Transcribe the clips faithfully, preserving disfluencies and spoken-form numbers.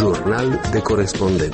Jurnal de corespondent.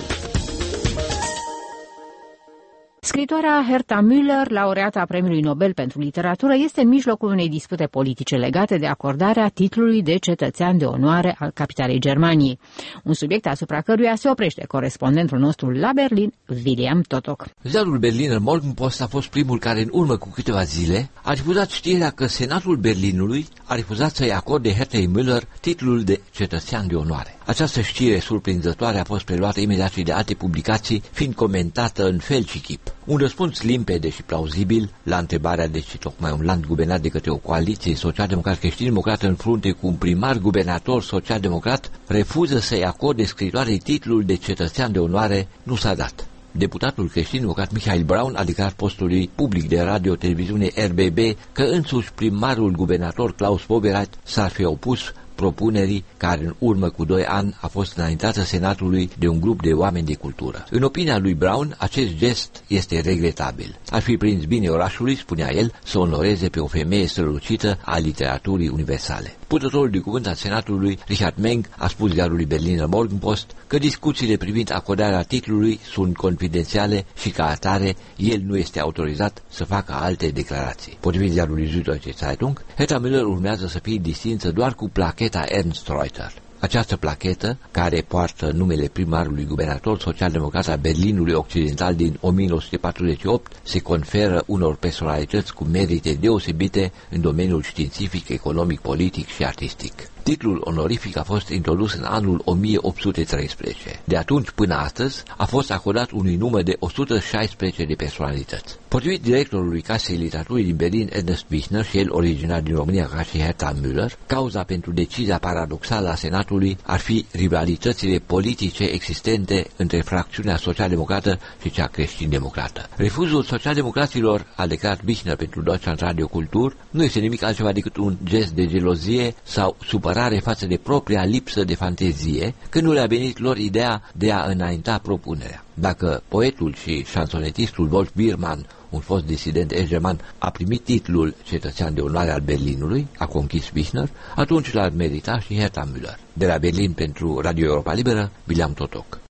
Scriitoarea Herta Müller, laureata Premiului Nobel pentru Literatură, este în mijlocul unei dispute politice legate de acordarea titlului de cetățean de onoare al capitalei Germaniei, un subiect asupra căruia se oprește corespondentul nostru la Berlin, William Totok. Ziarul Berliner Morgenpost a fost primul care în urmă cu câteva zile a difuzat știrea că Senatul Berlinului a refuzat să-i acorde Hertei Müller titlul de cetățean de onoare. Această știre surprinzătoare a fost preluată imediat și de alte publicații, fiind comentată în fel și chip. Un răspuns limpede și plauzibil la întrebarea de ce tocmai un land guvernat de către o coaliție social-democrat creștin-democrată în frunte cu un primar guvernator social-democrat refuză să-i acorde scriitoarei titlul de cetățean de onoare nu s-a dat. Deputatul creștin-democrat Michael Braun a declarat postului public de radio-televiziune R B B că însuși primarul guvernator Klaus Wowereit s-ar fi opus propunerii care în urmă cu doi ani a fost înaintată Senatului de un grup de oameni de cultură. În opinia lui Braun, acest gest este regretabil. Ar fi prins bine orașului, spunea el, să onoreze pe o femeie strălucită a literaturii universale. Purtătorul de cuvânt al Senatului, Richard Meng, a spus ziarului Berliner Morgenpost că discuțiile privind acordarea titlului sunt confidențiale și ca atare el nu este autorizat să facă alte declarații. Potrivit ziarului Süddeutsche Zeitung, Herta Müller urmează să fie distinsă doar cu placheta Ernst Reuter. Această plachetă, care poartă numele primarului guvernator social-democrat al Berlinului Occidental din o mie nouă sute patruzeci și opt, se conferă unor personalități cu merite deosebite în domeniul științific, economic, politic și artistic. Titlul onorific a fost introdus în anul o mie opt sute treisprezece. De atunci până astăzi a fost acordat unui număr de o sută șaisprezece de personalități. Potrivit directorului Casei Literaturii din Berlin, Ernest Bichner, și el originar din România ca și Herta Müller, cauza pentru decizia paradoxală a Senatului ar fi rivalitățile politice existente între fracțiunea social-democrată și cea creștin-democrată. Refuzul social-democraților, a declarat Bichner pentru Deutschland Radio Kultur, nu este nimic altceva decât un gest de gelozie sau supărare față de propria lipsă de fantezie, când nu le-a venit lor ideea de a înainta propunerea. Dacă poetul și șansonetistul Wolf Biermann, un fost disident est-german, a primit titlul cetățean de onoare al Berlinului, a conchis Bichner, atunci l-ar merita și Herta Müller. De la Berlin pentru Radio Europa Liberă, William Totok.